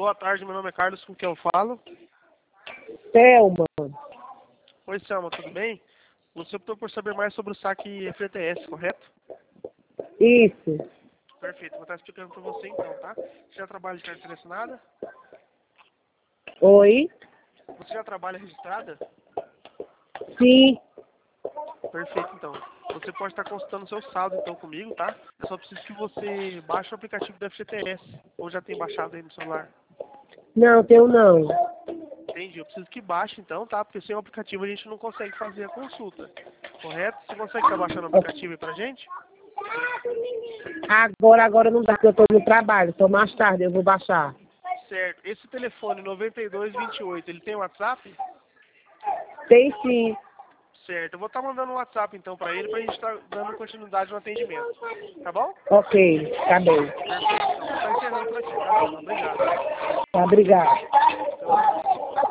Boa tarde, meu nome é Carlos, com quem eu falo? Thelma. Oi, Selma, tudo bem? Você optou por saber mais sobre o saque FGTS, correto? Isso. Perfeito, vou estar explicando para você então, tá? Você já trabalha de carteira assinada? Oi? Você já trabalha registrada? Sim. Perfeito, então. Você pode estar consultando seu saldo então comigo, tá? Eu só preciso que você baixe o aplicativo do FGTS, ou já tem baixado aí no celular. Não, teu não. Entendi, eu preciso que baixe então, tá? Porque sem o aplicativo a gente não consegue fazer a consulta, correto? Você consegue estar baixando o aplicativo aí pra gente? Agora não dá, porque eu tô no trabalho. Tô mais tarde, eu vou baixar. Certo. Esse telefone 9228, ele tem WhatsApp? Tem sim. Certo. Eu vou estar mandando um WhatsApp então pra ele, pra gente estar dando continuidade no atendimento. Tá bom? Ok, tá bem. Perfeito. Então, vou estar encerrando por aqui, tá, Selma? Obrigado. Tá, obrigado.